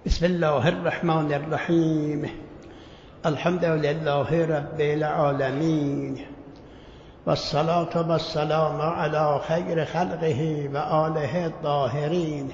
بسم الله الرحمن الرحیم. الحمد لله رب العالمین و الصلاة و السلام علی خیر خلقه و آله الطاهرین.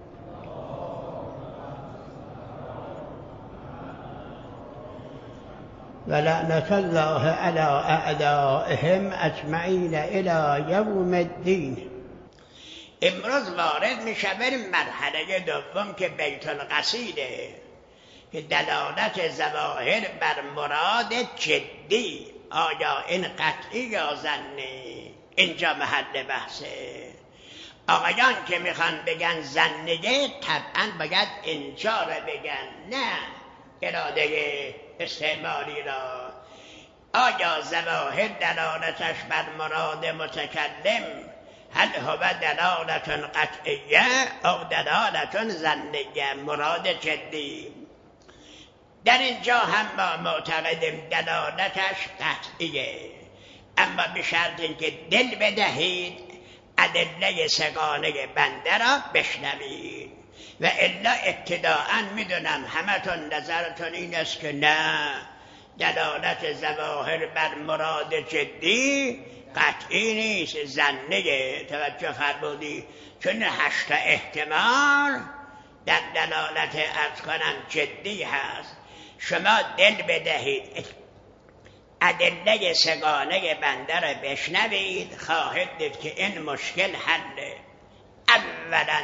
و لعنت الله علی اعدائهم اجمعین الی یوم الدین. امروز وارد میشه بریم مرحله دوم که بیت القصیده که دلالت ظواهر بر مراد جدی، آیا این قطعی یا ظنی، اینجا محل بحثه. آقایان که میخوان بگن ظنیه طبعا باید اینجا رو بگن، نه اراده استعمالی را. آیا ظواهر دلالتش بر مراد متکلم هل هو دلالت قطعیه او دلالت ظنیه، مراد جدی؟ در اینجا هم ما معتقدیم دلالتش قطعیه، اما به شرط اینکه دل بدهید ادله سگانه بنده را بشنوید، و الا ابتداءً میدونم همتون نظرتون این است که نه، دلالت ظواهر بر مراد جدی قطعی نیست، ظنیه. توجه فرمودی؟ چون 8 احتمال در دلالت عرض کنم جدی هست. شما دل بدهید ادله سگانه بنده را بشنوید، خواهید دید که این مشکل حله. اولا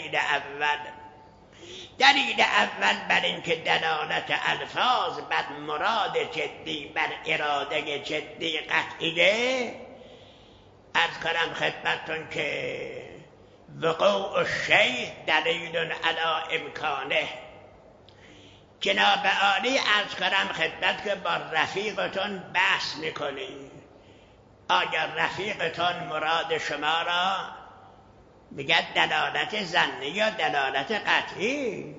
دلیل اول بر اینکه دلالت الفاظ بر مراد جدی، بر اراده جدی قطعیه، عرض کنم خدمتتون که وقوع الشیء دلیل علی امکانه. جناب عالی عرض کنم خدمت که با رفیقتون بحث میکنید، آیا رفیقتون مراد شما را میگه دلالت ظنی یا دلالت قطعی؟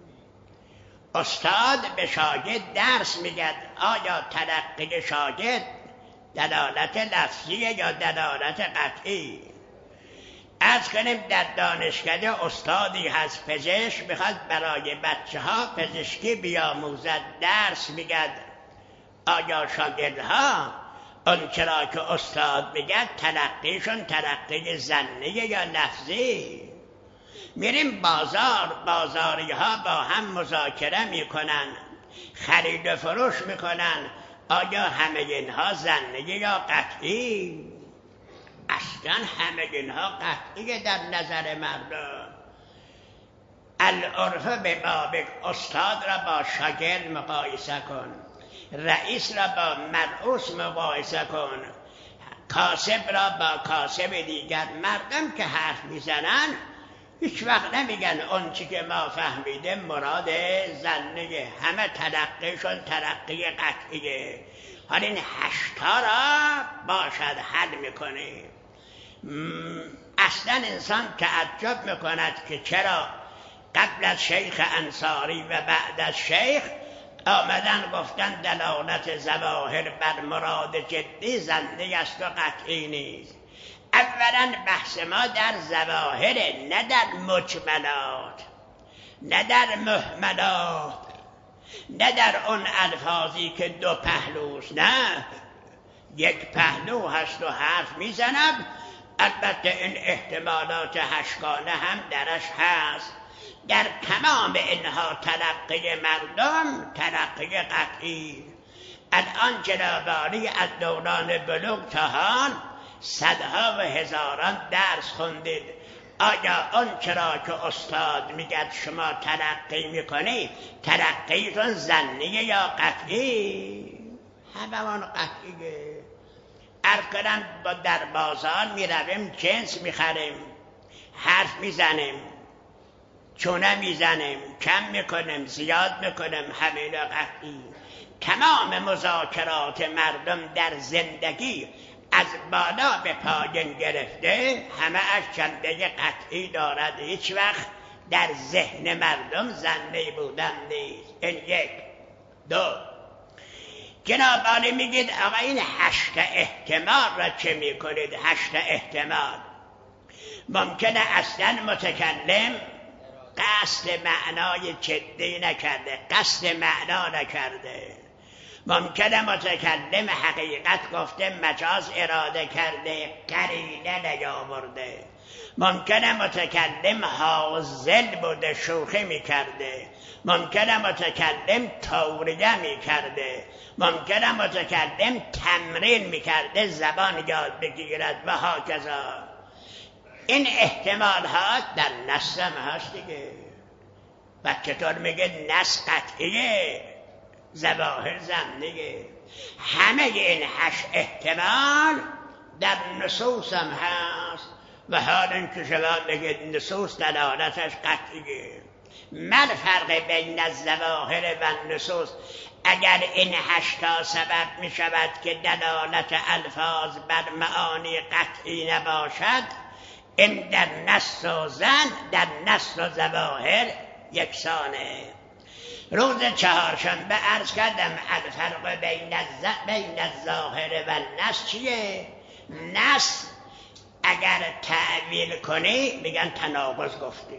استاد به شاگرد درس میگه، آیا تلقی شاگرد دلالت لفظی یا دلالت قطعی؟ عرض کنیم در دانشکده استادی هست پزشک، میخواد برای بچه ها پزشکی بیاموزد، درس میگه، آیا شاگردها اون چرا که استاد میگه تلقیشون تلقی ظنی یا لفظی؟ میریم بازاری ها با هم مذاکره میکنن، خرید و فروش میکنن، آیا همه اینها ظنی یا قطعی؟ اصلا همه اینها قطعی در نظر مردم. العرف به بابک، استاد را با شاگرد مقایسه کن، رئیس را با مرئوس مقایسه کن، کاسب را با کاسب دیگر. مردم که حرف میزنن هیچ وقت نمیگن اون چی که ما فهمیده مراد ظنیه، همه تلقیشون تلقی قطعیه. حالا این 8 را باشد حل میکنه. اصلا انسان تعجب میکند که چرا قبل از شیخ انصاری و بعد از شیخ آمدن گفتن دلالت ظواهر بر مراد جدی ظنی است و قطعی نیست. اولا بحث ما در ظواهر، نه در مجملات، نه در مهملات، نه در اون الفاظی که 2 پهلوست، نه 1 پهلو هست و حرف میزنم. البته این احتمالات 8 گانه هم درش هست. در تمام اینها تلقی مردم تلقی قطعی. الان جنابالی از دوران بلوغ تا حال صدها و هزاران درس خوندید، آیا اون چرا که استاد میگه شما تلقی میکنی تلقیتون ظنی یا قطعی؟ همه اون قطعیه. عرض کنم با در بازار میرویم جنس میخریم، حرف میزنیم، چونه میزنیم، کم میکنیم، زیاد میکنیم، همین قطعی. تمام مذاکرات مردم در زندگی از بالا به پایین گرفته همه از جنبه قطعی دارد، هیچ وقت در ذهن مردم ظنی بودن نیست. این 1. 2. جناب عالی میگید آقا این 8 احتمال را چه میکنید؟ 8 احتمال ممکنه اصلا متکلم قصد معنای جدی نکرده، قصد معنا نکرده. ممکنه متکلم حقیقت گفته مجاز اراده کرده، قرینه نیاورده. ممکنه متکلم حاضل بوده، شوخی میکرده. ممکنه متکلم توریه میکرده. ممکنه متکلم تمرین میکرده زبان یاد بگیرد و هاکذا. این احتمال ها در نص هم هست دیگه. و چطور میگه نص قطعیه، ظواهر ضمنیه. همه این 8 احتمال در نصوص هم هست و حال اینکه شما بگید نصوص دلالتش قطعیه. ما الفرق بین الظواهر و نصوص؟ اگر این 8 سبب می شود که دلالت الفاظ بر معانی قطعی نباشد، این در نص و ظن، در نص و ظواهر یکسانه. روز چهارشنبه عرض کردم الفرق بین الظاهر و النص چیه؟ نص اگر تعویل کنی میگن تناقض گفتی.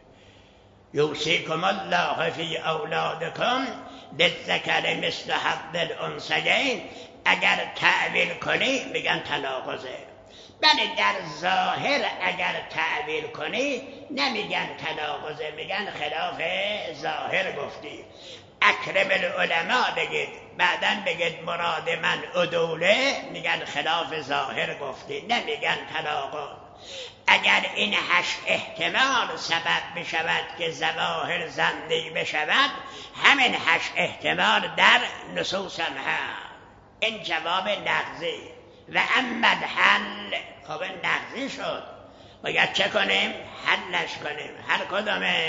یوصیکم الله فی اولادکم للذکر مثل حظ الانثیین. اگر تعویل کنی میگن تناقضه. بله در ظاهر اگر تعویل کنی نمیگن تناقضه، میگن خلاف ظاهر گفتی. اکرم العلماء بگید، بعدن بگید مراد من عدوله، میگن خلاف ظاهر گفتی، نمیگن تناقض. اگر این 8 احتمال سبب بشود که ظواهر ظنی بشود، همین 8 احتمال در نصوص هم هست. این جواب نقضی. و اما الحل، خب این نقضی شد، باید چه کنیم؟ حلش کنیم. هر کدامه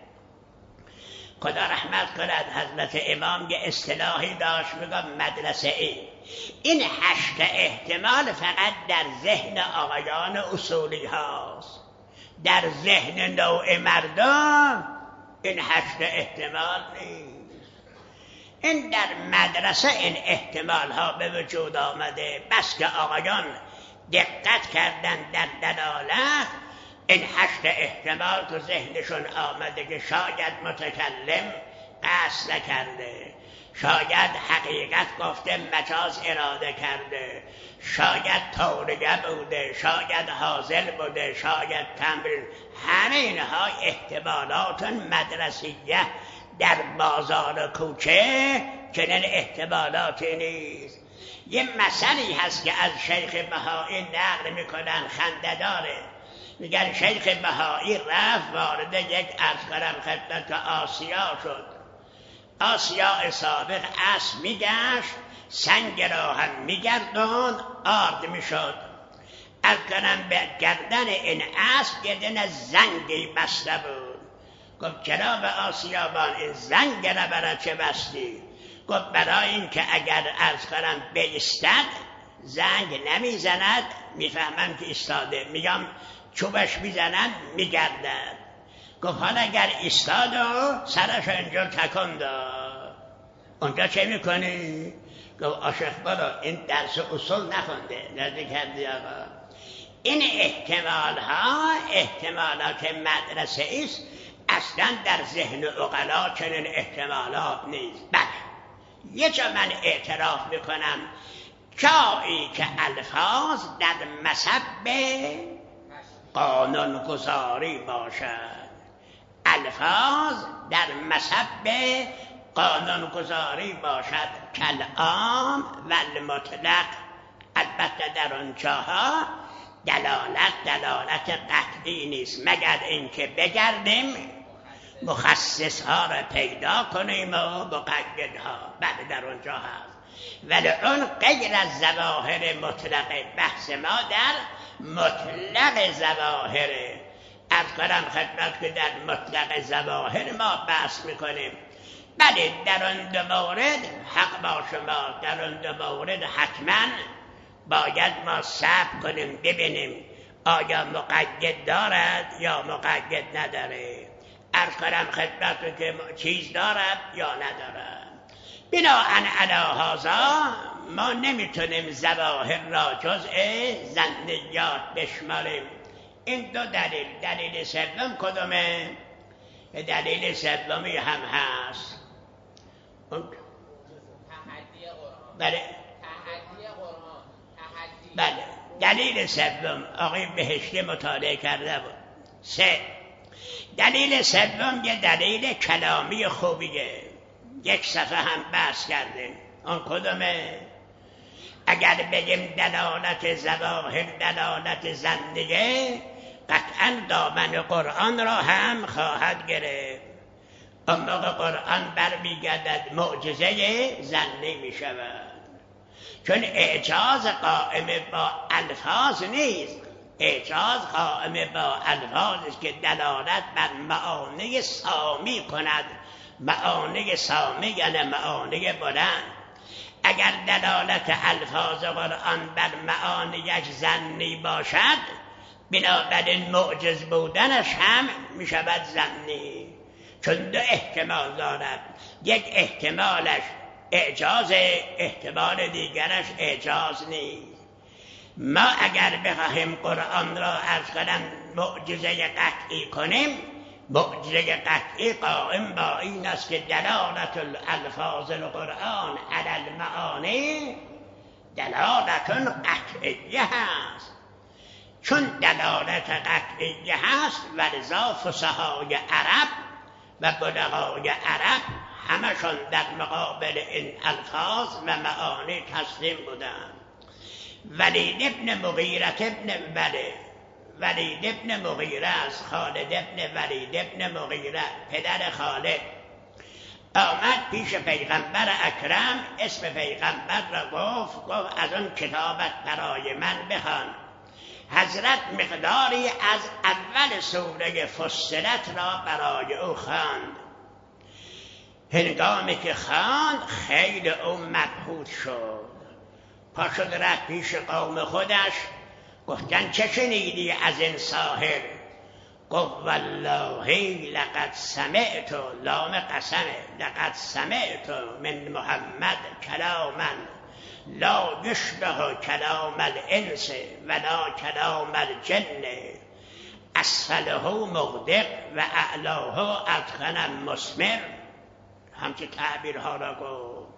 خدا رحمت کند حضرت امام یه اصطلاحی داشت میگم مدرسه ای. این 8 احتمال فقط در ذهن آقایان اصولی هاست. در ذهن نوع مردم این 8 احتمال نیست. این در مدرسه این احتمال ها به وجود آمده. بس که آقایان دقت کردن در دلالت، این 8 احتمال تو ذهنشون آمده که شاید متکلم قصد نکرده، شاید حقیقت گفته مجاز اراده کرده، شاید توریه بوده، شاید حاضر بوده، شاید تمرین. همه اینها احتمالات مدرسیه. در بازار کوچه چنین احتمالاتی نیست. یه مثلی هست که از شیخ بهایی نقل میکنن، خنده‌داره. میگن شیخ بهایی رفت وارد یک عرض خدمت آسیا شد. آسیا سابق اسب میگشت، سنگ را هم میگردون، آرد میشد. عرض کنم به گردن این اسب یه دونه زنگی بسته بود. گفت چرا به آسیابان این زنگ را برای چه بستی؟ گفت برای این که اگر عرض کنم بایستد زنگ نمیزند، میفهمم که ایستاده، میگم چوبش میزنم میگردد. گفت حالا اگر ایستاد و سرش اینجا تکان داد، اونجا چه میکنی؟ گفت عاشق برا این درس اصول نخونده، نزدیک کردی آقا. این احتمال ها احتمالات مدرسه است، اصلا در ذهن عقلا چنین احتمالات نیست. بله یه جا من اعتراف میکنم، جایی که الفاظ در مصب قانون گذاری باشد، الفاظ در مصب قانون گذاری باشد، کلام و المطلق. البته در اونجاها دلالت قطعی نیست، مگر اینکه بگردیم مخصص ها را پیدا کنیم و مقید ها. بله در اونجا هست، ولی اون غیر از ظواهر مطلق. بحث ما در مطلق ظواهره. از کنم خدمت که در مطلق ظواهر ما بحث میکنیم. بله در اون دو مورد حق با شما، در اون دو مورد حتما باید ما صبر کنیم ببینیم آیا مقید دارد یا مقید نداره. عرض کنم خدمت که چیز دارد یا ندارد. بناهن علی هذا ما نمیتونیم ظواهر را جزء ظنیات بشماریم. این دو دلیل. دلیل سوم کدومه؟ دلیل سومی هم هست. بله دلیل سوم آقای بهشتی مطالعه کرده بود. 3 دلیل سوم یه دلیل کلامی خوبیه، 1 صفحه هم بحث کردیم. اون کدومه؟ اگر بگیم دلالت ظواهر دلالت ظنیه، قطعا دامن قرآن را هم خواهد گرفت. اون موقع قرآن برمیگردد معجزه ظنی می شود، چون اعجاز قائم با الفاظ نیست. اعجاز قائم با الفاظ است که دلالت بر معانی سامی کند. معانی سامی یعنی معانی بلند. اگر دلالت الفاظ قرآن بر معانیش ظنی باشد، بنابراین معجز بودنش هم می شود ظنی، چون 2 احتمال دارد. 1 احتمالش اعجاز، احتمال دیگرش اعجاز نیست. ما اگر بخواهیم قرآن را از کنم معجزه قطعی کنیم، معجزه قطعی قائم با این است که دلالت الالفاظ القرآن علی المعانی دلالت قطعیه هست. چون دلالت قطعیه هست، ولذا فصحای عرب و بلغای عرب همشون در مقابل این الفاظ و معانی تسلیم بودند. ولید ابن مغیره از خالد ابن ولید ابن مغیره پدر خالد آمد پیش پیغمبر اکرم، اسم پیغمبر را گفت از اون کتابت برای من بخوان. حضرت مقداری از اول سوره فصلت را برای او خواند. هنگامی که خواند خیلی او مبهوت شد، پا شد رفت پیش قوم خودش. گفتن چه شنیدی از این ساحر؟ گفت والله لقد سمعت، لام قسمه، لقد سمعت من محمد کلاما لا یشبه کلام الانس ولا کلام الجن، اسفله مغدق و اعلاه ادخن مسمر. همچه تعبیرها را گفت.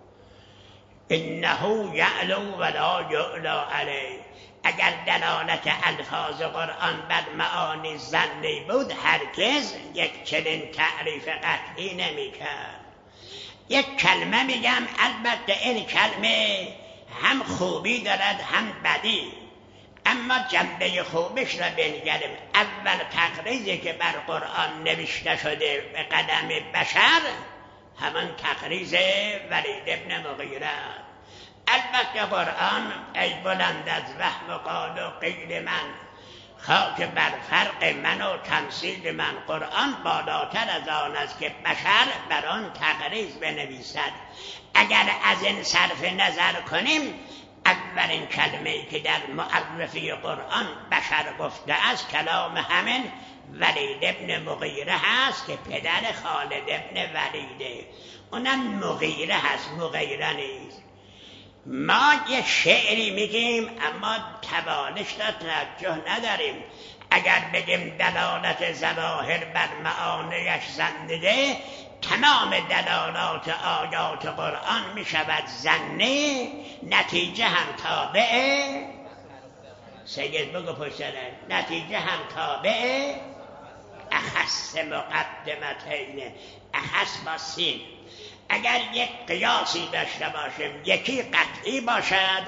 انه یعلو ولا یعلا علیه. اگر دلالت الفاظ قرآن بر معانی ظنی بود، هرگز یک چنین تعریف قطعی نمی کرد. یک کلمه میگم، البته این کلمه هم خوبی دارد هم بدی، اما جنبه خوبش را بنگریم. اول تقریزی که بر قرآن نوشته شده به قدم بشر، همان تقریز ولید ابن مغیره. البته قرآن ای بلند از وهم و قال و قیل من، خاک بر فرق من و تمثیل من. قرآن بالاتر از آن است که بشر بر آن تقریز بنویسد. اگر از این صرف نظر کنیم، اولین کلمه‌ای که در معرفی قرآن بشر گفته است کلام همین ولید ابن مغیره هست که پدر خالد ابن ولیده. اونم مغیره هست، مغیره نیست. ما یه شعری میگیم اما توانش را توجه نداریم. اگر بگیم دلالت ظواهر بر معانیش ظنیه، تمام دلالات آیات قرآن می شود ظنی، نتیجه هم تابعه. سید بگو پشتره، نتیجه هم تابعه اخص مقدمتین، اخص با سین. اگر یک قیاسی داشته باشیم، یکی قطعی باشد،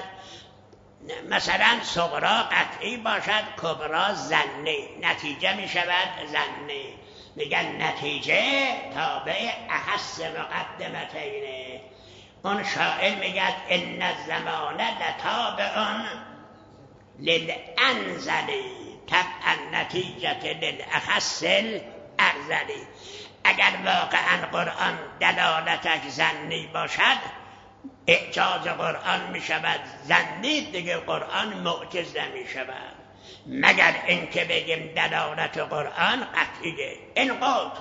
مثلا صغرا قطعی باشد، کبرا ظنی، نتیجه می شود ظنی. میگن نتیجه تابع اخص مقدمتینه. اون شاعر میگه ان الزمان لتابع للانزلی طبعا نتیجه للاخص الارزلی. اگر واقعا قرآن دلالتش ظنی باشد، اعجاز قرآن می شود ظنی، دیگه قرآن معجز نمی شود، مگر اینکه بگیم دلالت قرآن قطعیه. این قول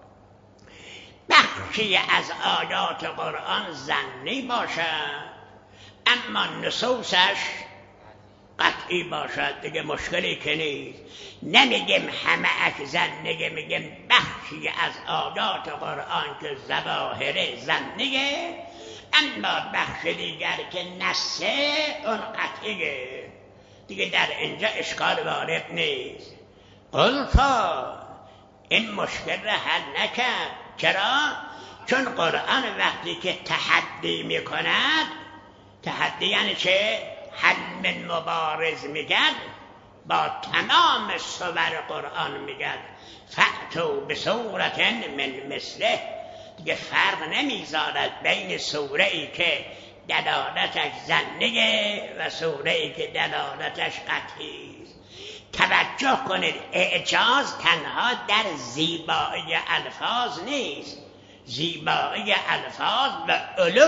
بخشی از آیات قرآن ظنی باشد، اما نصوصش قطعی قطعی باشد دیگه مشکلی که نیست. نمیگیم همه اش ظنیه، میگیم بخشی از آیات قرآن که ظواهر ظنیه، اما بخش دیگر که نصه اون قطعیه دیگه، در اینجا اشکال وارد نیست. قلتا این مشکل را حل نکرد. چرا؟ چون قرآن وقتی که تحدی میکند، تحدی یعنی چه؟ حل من مبارز میگد، با تمام صور قرآن میگد فأتوا بسورة من مثله، دیگه فرق نمیذارد بین سوره ای که دلالتش ظنیه و سوره ای که دلالتش قطعی است. توجه کنید اعجاز تنها در زیبایی الفاظ نیست، زیبایی الفاظ و علو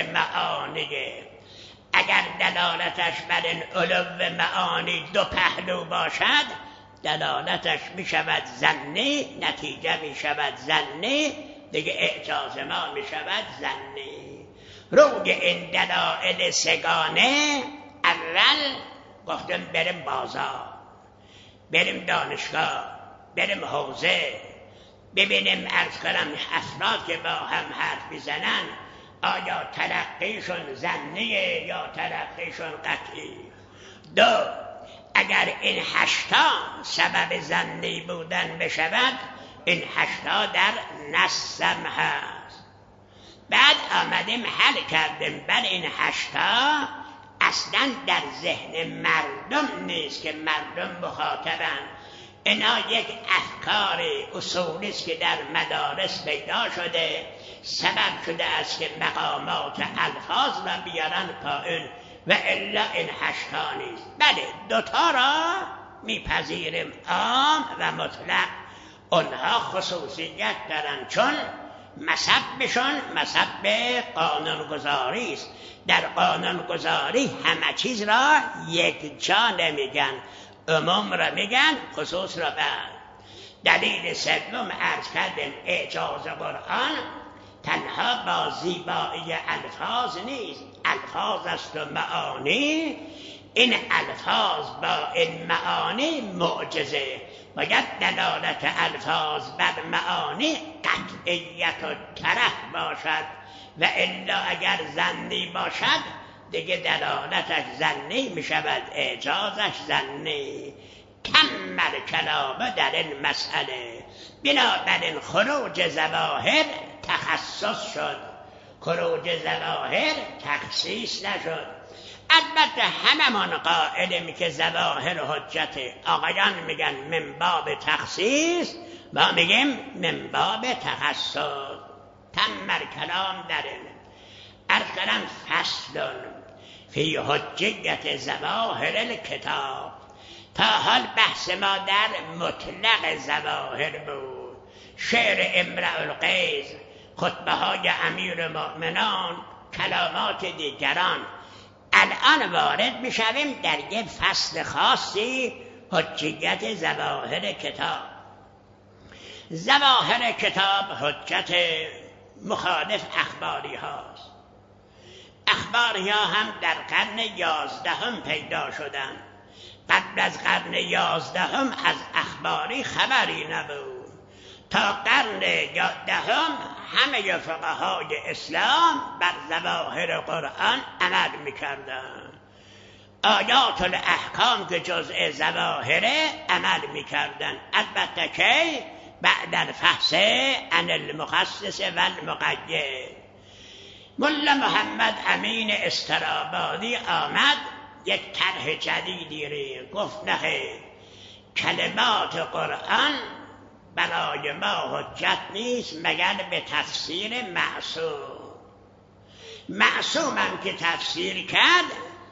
معانیه. اگر دلالتش بر این علو معانی دو پهلو باشد، دلالتش می شود ظنی، نتیجه می شود ظنی، دیگه اعجاز ما می شود ظنی. روی این دلائل سگانه اول گفتم بریم بازار، بریم دانشگاه، بریم حوزه، ببینیم عرض کنم افراد که با هم حرف بزنن آیا تلقیشون ظنیه یا تلقیشون قطعی. دو، اگر این 8 سبب ظنی بودن بشود، این 8 در نصم هست. بعد آمدیم حل کردیم بر این 8 اصلا در ذهن مردم نیست که مردم مخاطبن. اینا یک افکار اصولی است که در مدارس پیدا شده، سبب شده است که مقامات الفاظ را بیارن پایین و الا این 8 نیست. بله 2 را میپذیریم، عام و مطلق. اونها خصوصیت دارن چون مصبشون مصب قانونگذاری است. در قانونگذاری همه چیز را یک جا نمیگن، عموم را میگن، خصوص را بعد. دلیل سوم عرض کردیم اعجاز قرآن تنها با زیبایی الفاظ نیست، الفاظ است و معانی. این الفاظ با این معانی معجزه. باید دلالت الفاظ بر معانی قطعیت و طرح باشد و الا اگر ظنی باشد دیگه دلالتش ظنی می شود، اعجازش ظنی. کمل کلام در این مسئله. بنابراین خروج ظواهر تخصص شد، خروج ظواهر تخصیص نشد. البته هممون قائلیم که ظواهر حجت، آقایان میگن من باب تخصیص، ما میگیم من باب تخصص. تمر کلام در این ارکنم فصل فی حجیت ظواهر الکتاب. تا حال بحث ما در مطلق ظواهر بود، شعر امرؤ القیس، خطبه های امیر مؤمنان، کلامات دیگران. الان وارد میشویم در یک فصل خاصی، حجیت ظواهر کتاب. ظواهر کتاب حجت مخالف اخباری هاست. اخباری ها هم در قرن 11 پیدا شدند. قبل از قرن 11 از اخباری خبری نبود. تا قرن 10 همه فقهای اسلام بر ظواهر قرآن عمل میکردند. آیات الاحکام که جزء ظواهره عمل میکردند. البته که بعد الفحص عن المخصص و المقید. ملا محمد امین استرابادی آمد یک طرح جدیدی ری گفت نه، کلمات قرآن برای ما حجت نیست مگر به تفسیر معصوم. معصومم که تفسیر کرد،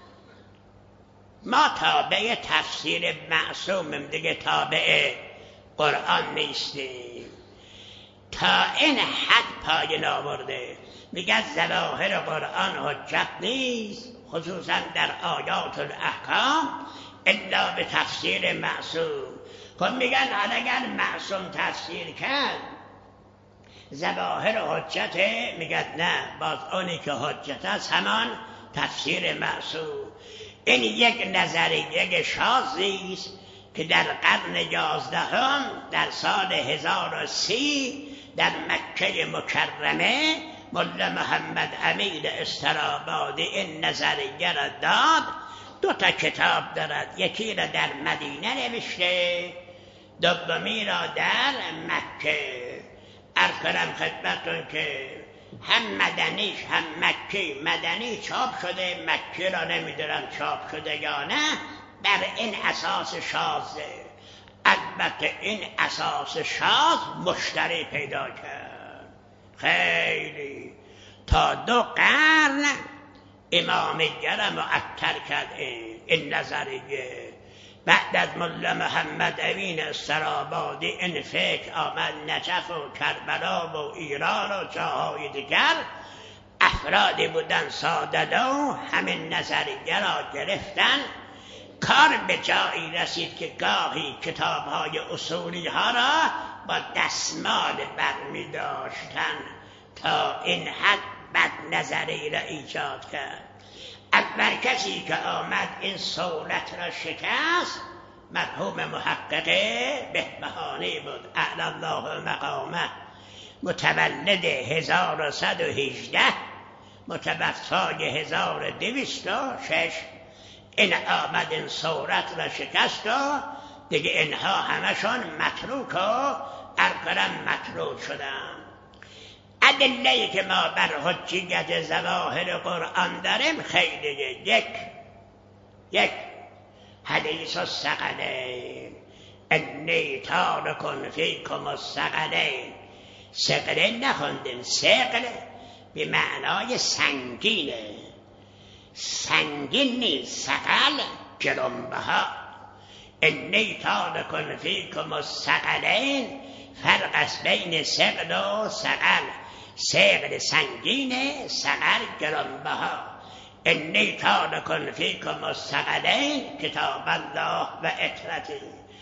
ما تابع تفسیر معصومم دیگه، تابع قرآن نیستیم. تا این حد پایین آورده، میگه ظواهر قرآن حجت نیست، خصوصا در آیات الاحکام، الا به تفسیر معصوم. خب میگن اگر معصوم تفسیر کرد ظواهر حجته، میگن نه، باز اونی که حجت است همان تفسیر معصوم. این یک نظریه شاذی است که در قرن 11 در سال 1030 در مکه مکرمه ملا محمد امین استرابادی این نظریه را داد. 2 کتاب دارد، یکی را در مدینه نوشته، دومی را در مکه. عرض کنم خدمتتون که هم مدنیش هم مکی، مدنی چاپ شده، مکی را نمیدونم چاپ شده یا نه، بر این اساس شاذه. البته این اساس شاذ مشتری پیدا کرد خیلی، تا 2 قرن امامیه را معطل کرد این نظریه. بعد از ملا محمد امین استرابادی این فکر آمد نجف و کربلا و ایران و جاهای دیگر، افرادی بودن ساده‌لو همین نظریه را گرفتن. کار به جایی رسید که گاهی کتاب‌های اصولی ها را با دستمال برمی داشتن، تا این حد بد نظری را ایجاد کرد. اول کسی که آمد این صولت را شکست مرحوم محقق بهبهانی بود، اعلی الله مقامه، متولد 1118 متوفای 1206. این آمد این صورت را شکست و دیگه اینها همشون متروک و ارکرم مطرود شدن. ادله‌ای که ما بر حجیت ظواهر قرآن داریم خیلیه. یک حدیث الثقلین، انی تارک فیکم الثقلین. ثقلین نخوندیم، ثقل به معنای سنگینه، سنگین نیست، ثقل گرانبها. انی تارک فیکم الثقلین، فرق است بین ثقل و ثقل. ثقل سنگینه، ثقل گرانبها. انی تارک فیکم الثقلین کتاب الله و عترتی.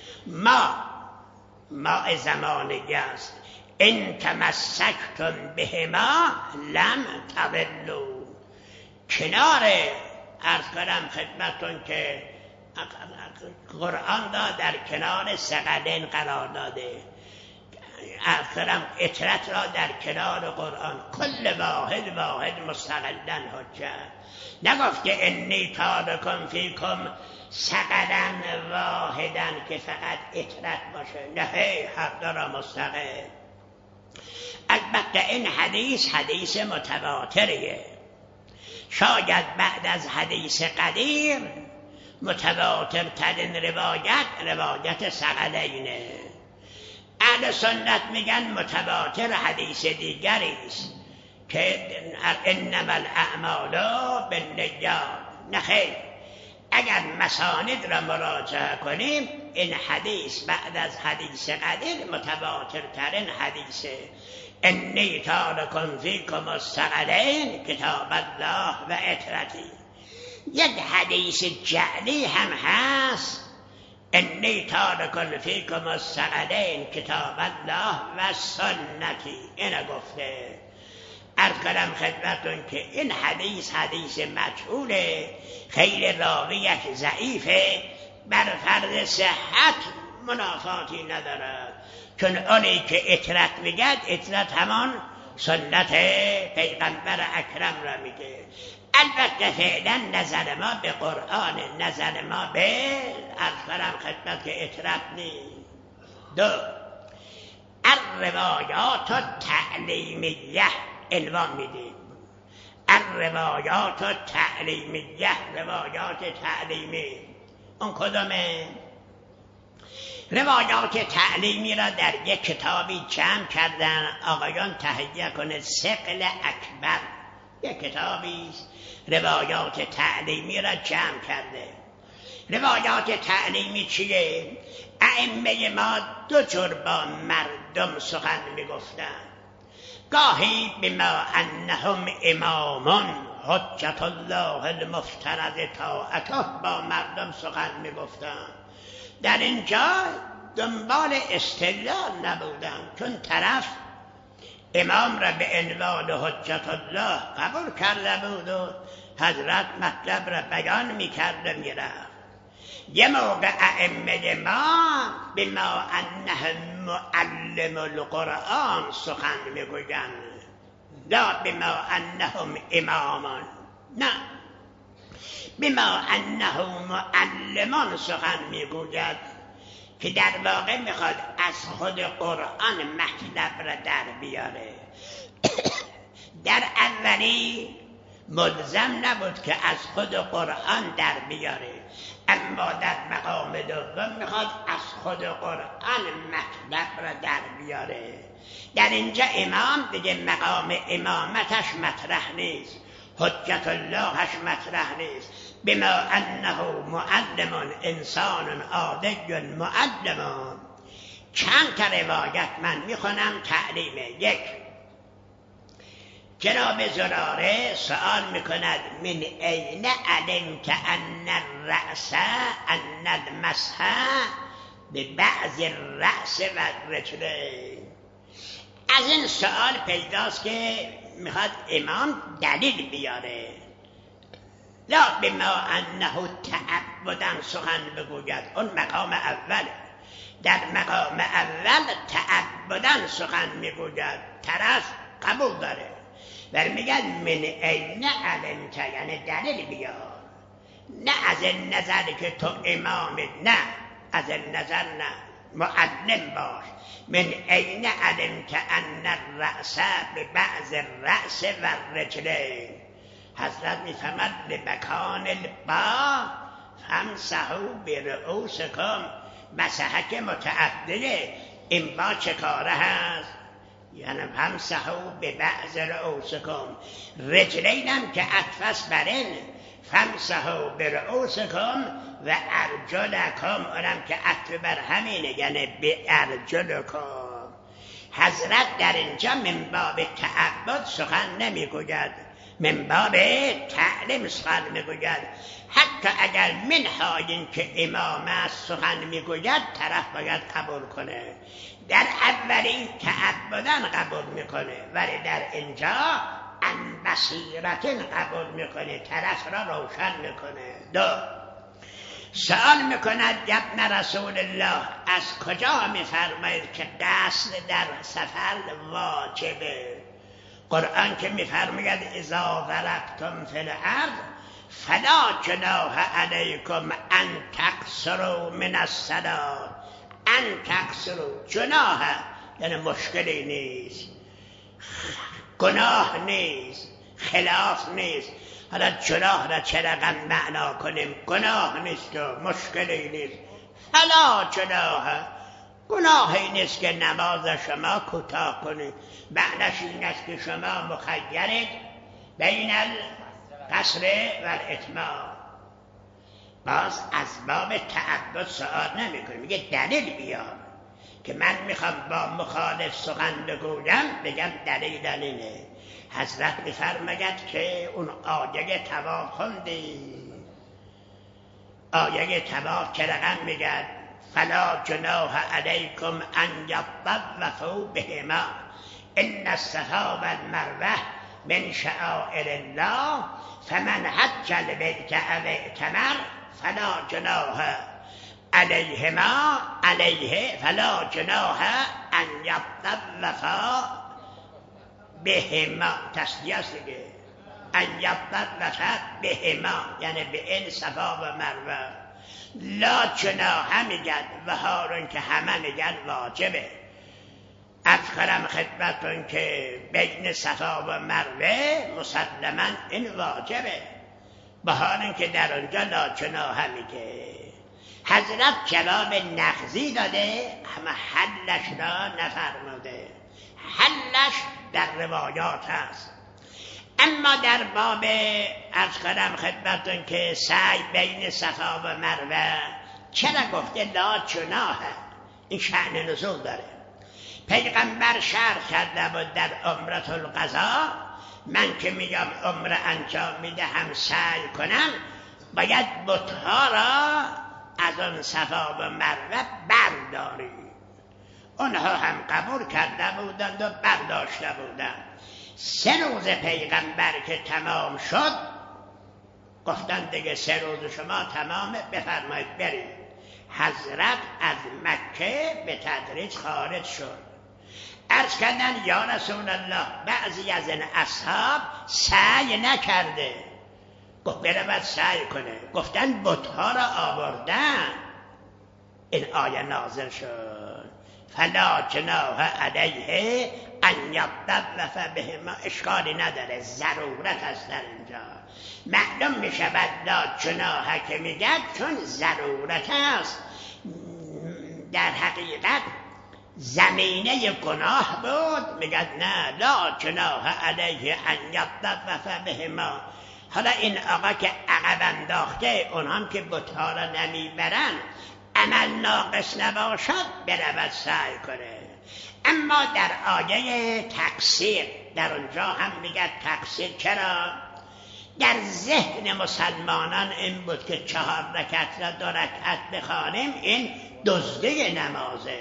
ما زمانیه است، ان تمسکتم بهما لم تضلوا. کنار عرض کنم خدمتون که قرآن را در کنار ثقلین قرار داده، عرض کنم عترت را در کنار قرآن، کل واحد مستقلا حجت. نگفت که انی تارکم فیکم ثقلا واحدا که فقط عترت باشه، نه، حق داره مستقل. البته این حدیث متواتریه، شاید بعد از حدیث قدیم متواتر ترین روایت ثقلینه. اهل سنت میگن متواتر حدیث دیگری است که انما الاعمال بالنیات. نخیر، اگر مساند را مراجعه کنیم این حدیث بعد از حدیث قدیم متواتر ترین حدیثه. انی تارک فیکم الثقلین کتاب الله و عترتی. یک حدیث جعلی هم هست، انی تارک فیکم الثقلین کتاب الله و سنتی. اینو گفته. عرض کنم خدمتون که این حدیث مجهوله، خیلی راویش ضعیفه، بر فرض صحت منافاتی ندارد، چون اونی که عترت میگد، عترت همان سنت پیغمبر اکرم را میگه. البته فعلا نظر ما به قرآن، نظر ما به عرض کنم خدمت که عترت نیست. 2 الروایات تعلیمیه عنوان میدیم. الروایات تعلیمیه، روایات تعلیمی. اون کدامه؟ روایات تعلیمی را در یک کتابی جمع کردن آقایان، تهیه کنه، ثقل اکبر، یک کتابی است روایات تعلیمی را جمع کرده. روایات تعلیمی چیه؟ ائمه ما 2 جور با مردم سخن میگفتن. گاهی بما انهم امامون حجت الله المفترض طاعته با مردم سخن میگفتن. در اینجا دنبال استدلال نبودن، چون طرف امام را به عنوان حجت الله قبول کرده بود و حضرت مطلب را بیان میکرد و میرفت. یه موقع ائمه ما بما انهم معلم القرآن سخن میگویند، لا بما انهم امامان، نه بما انهم معلمان سخن میگوید که در واقع میخواد از خود قرآن مطلب را در بیاره. در اولی ملزم نبود که از خود قرآن در بیاره، اما در مقام دوم میخواد از خود قرآن مطلب را در بیاره. در اینجا امام دیگه مقام امامتش مطرح نیست، حجت اللهش مطرح نیست. بما انه معلم انسان عادی معلم. چند تا روایت من میخونم تعلیمه. یک، جناب زراره سوال میکند من این علمت ان الرأس ان المسح به بعض الرأس و الرجلین. از این سوال پیداست که میخواد امام دلیل بیاره، لا بما انه تعبداً سخن بگوید. اون مقام اول. در مقام اول تعبداً سخن میگوید، طرف قبول داره، ولی میگن من این علمت، یعنی دلیل بیار، نه از این نظر که تو امامت، نه از این نظر، نه معلم باش. من این علمت ان الرأس به بعض الرأس و الرجلین. حضرت میفهمد لبکان البا فامسحوا برؤوسکم. مسحه که متعدده، این با چه کاره هست؟ یعنی فامسحوا به بعض رؤوسکم. رجلین هم که عطف بر این، فامسحوا برؤوسکم و ارجلکم، اونم که عطف بر همینه، یعنی به ارجلکم. حضرت در اینجا من باب تعبد سخن نمیگوید، من باب تعلیم سخن میگوید. حتی اگر منهای که امام است سخن میگوید، طرف باید قبول کنه. در اولی تعبداً قبول میکنه، ولی در اینجا عن بصیرت قبول میکنه، طرف را روشن میکنه. دو، سوال میکند ابن رسول الله از کجا میفرماید که قصد در سفر واجبه؟ قرآن که میفرماید اذا ضربتم فی الارض فلا جناح علیکم ان تقصروا من الصلاة. ان تقصروا، جناح یعنی مشکلی نیست، گناه نیست، خلاف نیست. حالا جناح را چه رقم معنا کنیم؟ گناه نیست و مشکلی نیست. فلا جناح، گناهی نیست که نماز شما کوتاه کنید. معنیش این است که شما مخیرید بین القصر و الاتمام. باز از باب تعبد سوال نمی کنیم، میگه دلیل بیار که من میخوام با مخالف سخن بگویم، بگم دلیل اینه. حضرت میفرماید که اون آیه طواف خوندی، آیه طواف که رقم میگه فلا جناح علیکم ان یطوفوا بهما ان الصفا والمروه من شعائر الله فمن حج البیت او اعتمر فلا جناح علیهما علیه فلا جناح ان یطوفا بهما. تصدیه است دیگه، ان یطوفا بهما یعنی به این صفا و مروه. لا جناح میگن و هارون که همه میگن واجبه. افخرم خدمتون که بین صفا و مروه مسلما این واجبه، به حال که در اونجا لا جناح میگه. حضرت جواب نقضی داده، اما حلش را نفرموده. حلش در روایات هست، اما در باب افخرم خدمتون که سعی بین صفا و مروه چرا گفته لا جناح؟ این شأن نزول داره. پیغمبر شرح کرده بود در عمرة القضا، من که میگم عمره انجام میدهم سعی کنم، باید بتها را از اون صفا و مروه برداری. اونها هم قبول کرده بودند و برداشته بودند. 3 روز پیغمبر که تمام شد گفتند دیگه 3 روز شما تمامه، بفرمایید برید. حضرت از مکه به تدریج خارج شد. عرض کردن یا رسول الله بعضی از این اصحاب سعی نکرده. گفت برود سعی کنه. گفتن بت‌ها را آوردن. این آیه نازل شد فلا جناح علیه ان یطوف بهما. اشکالی نداره، ضرورت است در اینجا. معلوم می شود لا جناح که میگد چون ضرورت است. در حقیقت زمینه گناه بود، میگد نه لا جناح علیه ان یطوف بهما. حالا این آقا که عقب انداخته، اونهم که بت‌ها را نمیبرن، عمل ناقص نباشد برود سعی کنه. اما در آیه تقصیر در اونجا هم میگه تقصیر. چرا؟ در ذهن مسلمانان این بود که 4 رکعت را 2 رکعت بخوانیم این دزدی نمازه.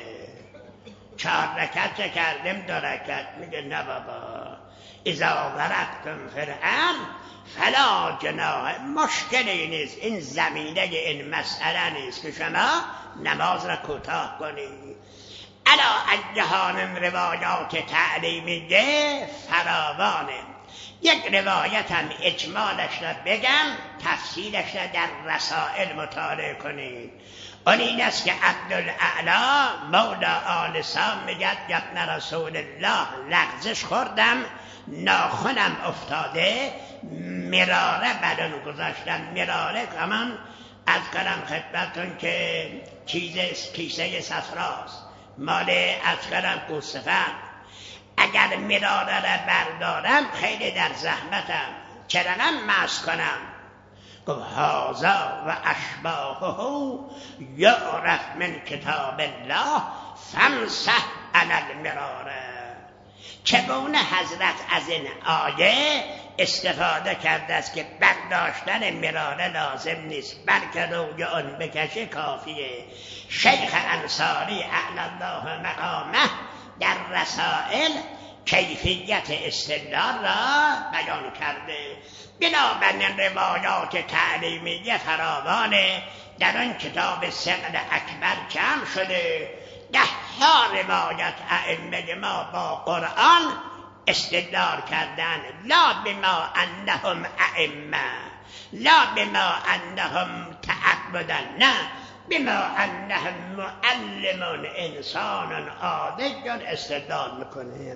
4 رکعت کردیم 2 رکعت. میگه نه بابا، اذا ضربتم فی الارض فلا جناح. مشکلی نیست، این زمینه این مسئله نیست که شما نماز را کوتاه کنید. علا اجهان روایات تعلیمیه فراوانه. یک روایت هم اجمالش را بگم، تفصیلش را در رسائل مطالعه کنید. اون این است که عبدالاعلی مولا آل سام میگد ابن رسول الله لغزش خوردم، ناخنم افتاده، مراره بدن گذاشتم. مراره کمان از کلم خدمتون که کیسه صفراست، مال از کلم گوسفند. اگر مراره را بردارم خیلی در زحمتم، چرا مس کنم؟ گفت هذا و اشباهه یعرف من کتاب الله فامسح علی المراره. چگونه حضرت از این آیه استفاده کرده است که برداشتن مراره لازم نیست، بلکه روی اون بکشه کافیه. شیخ انصاری اعلی الله مقامه در رسائل کیفیت استدلال را بیان کرده. بنابراین روایات تعلیمیه فراوانه. در آن کتاب ثقل اکبر جمع شده 10 روایت ائمه ما با قرآن استدلال کردن. لا بما انهم ائمه، لا بما انهم تعبدن، نه بما انهم معلم انسان عادی استدلال میکنه.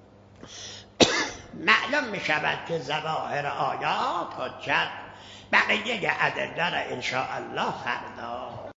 معلوم میشود که ظواهر آیات حجت. بقیه ادله را ان شاء الله فردا